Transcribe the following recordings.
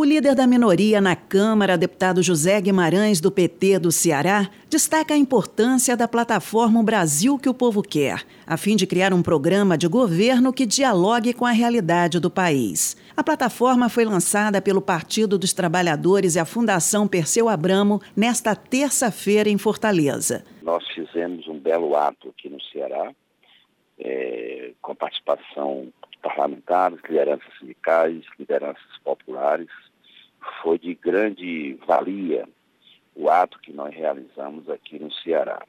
líder da minoria na Câmara, deputado José Guimarães, do PT do Ceará, destaca a importância da plataforma Brasil que o Povo Quer, a fim de criar um programa de governo que dialogue com a realidade do país. A plataforma foi lançada pelo Partido dos Trabalhadores e a Fundação Perseu Abramo nesta terça-feira em Fortaleza. Nós fizemos um belo ato aqui no Ceará, com a participação de parlamentares, lideranças sindicais, lideranças populares. Foi de grande valia o ato que nós realizamos aqui no Ceará.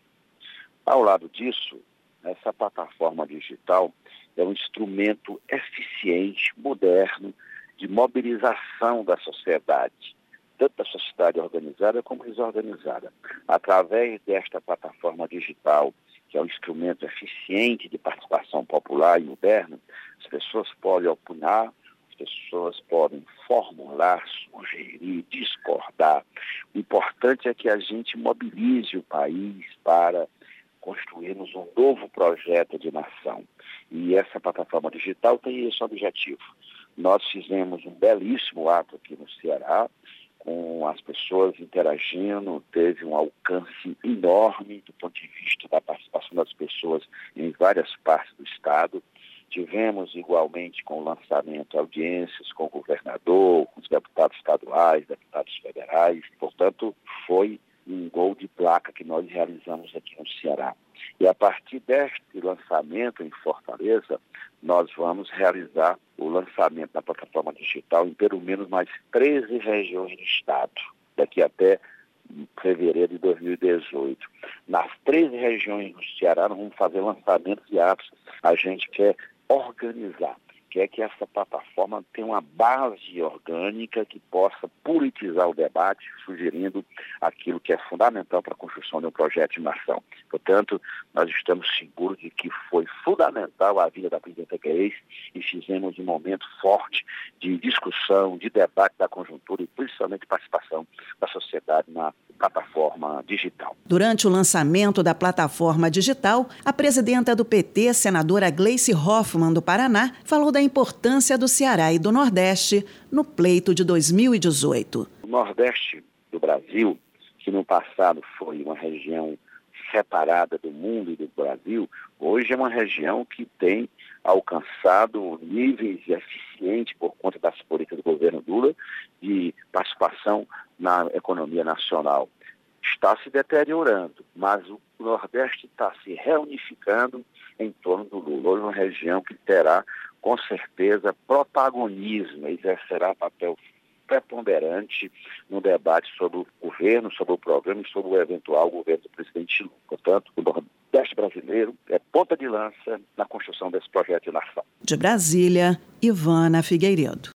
Ao lado disso, essa plataforma digital é um instrumento eficiente, moderno, de mobilização da sociedade, tanto da sociedade organizada como desorganizada. Através desta plataforma digital, que é um instrumento eficiente de participação popular e moderno, as pessoas podem opinar, as pessoas podem formular, sugerir, discordar. O importante é que a gente mobilize o país para construirmos um novo projeto de nação. E essa plataforma digital tem esse objetivo. Nós fizemos um belíssimo ato aqui no Ceará, com as pessoas interagindo, teve um alcance enorme do ponto de vista da participação das pessoas em várias partes do Estado. Tivemos igualmente com o lançamento audiências com o governador, com os deputados estaduais, deputados federais. Portanto, foi um gol de placa que nós realizamos aqui no Ceará. E a partir deste lançamento em Fortaleza, nós vamos realizar o lançamento da plataforma digital em pelo menos mais 13 regiões do estado, daqui até fevereiro de 2018. Nas 13 regiões do Ceará, nós vamos fazer lançamentos e atos. A gente quer organizar, quer que essa plataforma tenha uma base orgânica que possa politizar o debate, sugerindo aquilo que é fundamental para a construção de um projeto de nação. Portanto, nós estamos seguros de que foi fundamental a vinda da presidenta Grace e fizemos um momento forte de discussão, de debate da conjuntura e principalmente participação da sociedade na plataforma digital. Durante o lançamento da plataforma digital, a presidenta do PT, senadora Gleice Hoffmann, do Paraná, falou da importância do Ceará e do Nordeste no pleito de 2018. O Nordeste do Brasil, que no passado foi uma região separada do mundo e do Brasil, hoje é uma região que tem alcançado níveis eficientes por conta das políticas do governo Lula de participação na economia nacional. Está se deteriorando, mas o Nordeste está se reunificando em torno do Lula. Hoje é uma região que terá, com certeza, protagonismo, exercerá papel preponderante no debate sobre o governo, sobre o programa e sobre o eventual governo do presidente Lula. Portanto, o Nordeste brasileiro é ponta de lança na construção desse projeto de nação. De Brasília, Ivana Figueiredo.